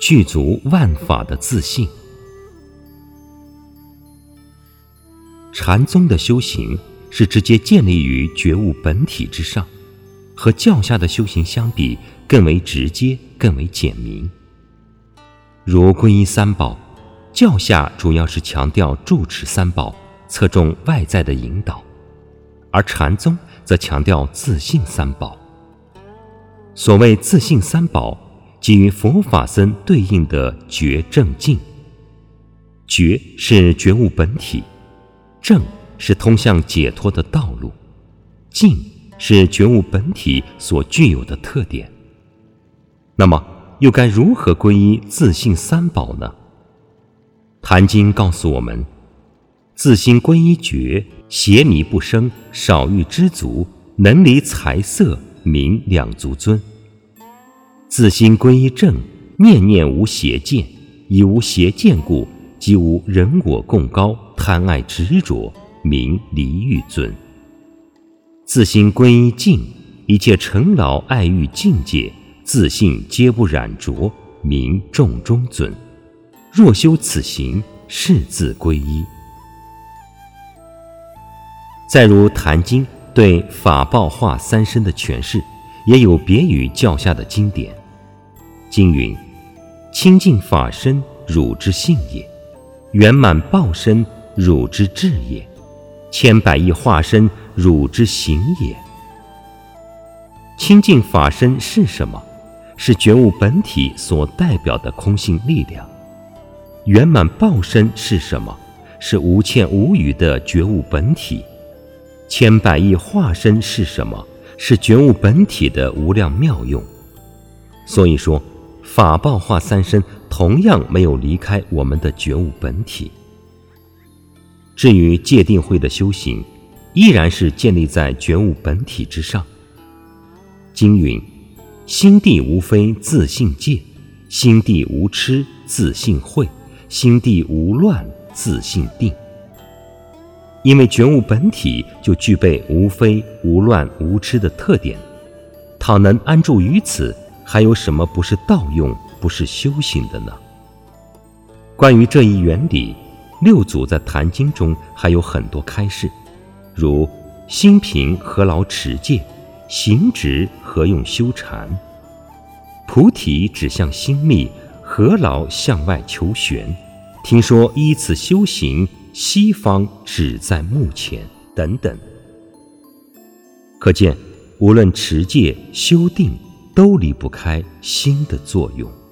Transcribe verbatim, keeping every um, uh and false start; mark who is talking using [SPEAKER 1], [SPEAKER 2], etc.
[SPEAKER 1] 具足万法的自信。禅宗的修行是直接建立于觉悟本体之上，和教下的修行相比，更为直接，更为简明。如皈依三宝，教下主要是强调住持三宝，侧重外在的引导，而禅宗则强调自性三宝。所谓自性三宝，即与佛法僧对应的觉正净。觉是觉悟本体，正是通向解脱的道路，净是觉悟本体所具有的特点。那么又该如何皈依自性三宝呢？坛经告诉我们，自心皈依觉，邪迷不生，少欲知足，能离财色名两足尊。自心皈依正，念念无邪见，以无邪见故，即无人我共高，贪爱执着，名离欲尊。自心皈依净，一切尘劳爱欲境界，自性皆不染着，名众中尊。若修此行，是自皈依。再如坛经对法报化三身的诠释，也有别于教下的经典。经云：清净法身，汝之性也；圆满报身，汝之智也；千百亿化身，汝之行也。清净法身是什么？是觉悟本体所代表的空性力量。圆满报身是什么？是无欠无余的觉悟本体。千百亿化身是什么？是觉悟本体的无量妙用。所以说，法报化三身同样没有离开我们的觉悟本体。至于戒定慧的修行，依然是建立在觉悟本体之上。经云：心地无非自性戒，心地无痴自性慧，心地无乱自性定。因为觉悟本体就具备无非无乱无痴的特点，倘能安住于此，还有什么不是道用，不是修行的呢？关于这一原理，六祖在坛经中还有很多开示，如心平何劳持戒，行直何用修禅，菩提指向心密，何劳向外求玄，听说依此修行，西方只在目前，等等。可见无论持戒修定，都离不开心的作用。